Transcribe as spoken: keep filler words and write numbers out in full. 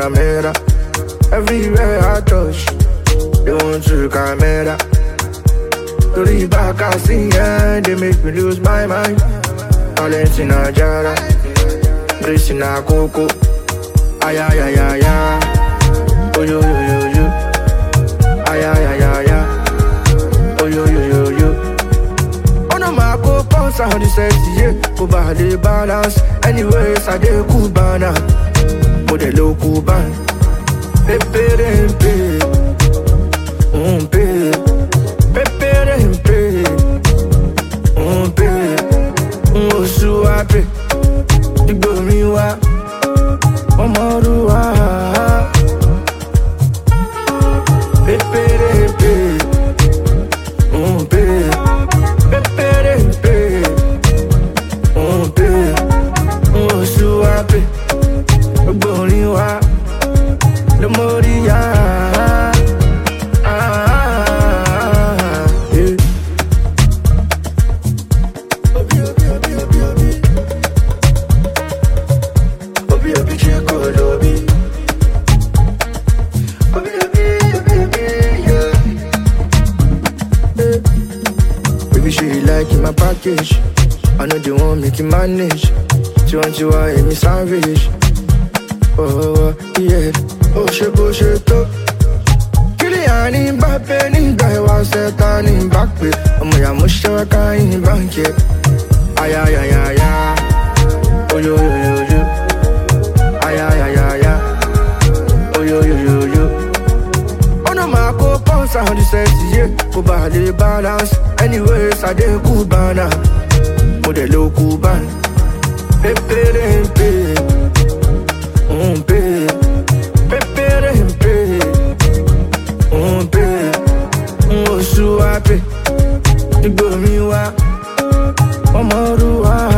Panamera. Everywhere I touch, they want to camera. To the back I see, yeah, they make me lose my mind. Talent in a jara, grace in a coco. Ay, ay, ay, ay, ay. Oh, yo, yo, yo, yo. Ay, ay, ay, ay, ay. Oh, yo, yo, yo, yo. Oh, no, my co-pounds on the sexy, yeah. Go by the balance. Anyways, I did cool banana. Modelo Cuban. Pepe, pepe. Un pe. Pepe, pepe. Un pe. Un suape. You go me wa. Omoruwa. Pepe, pepe. Un pe. Pepe, pepe. Un pe. Un suape. You go me wa. The Moria. Baby, she like in my package. I know they won't make you manage. She want you out in me savage. Oh, yeah. Oh, she go, she go. Kylian Mbappe, Ninga, was set on in back way. I'm a Mushaka in bank, yeah. Ay, ay, ay, ay, ay. Oh, yo, yo, yo, yo. Ay, ay, ay, ay, ay. Oh, yo, yo, yo, yo. Oh, no, my co-pounds on the sexy, yeah. Go by the balance. Anyways, I did cool banana. Modelo Cuban. Pepe, pepe. Un pe. Pepe, pepe. Un pe. Un suape. You go me wa. Omoruwa.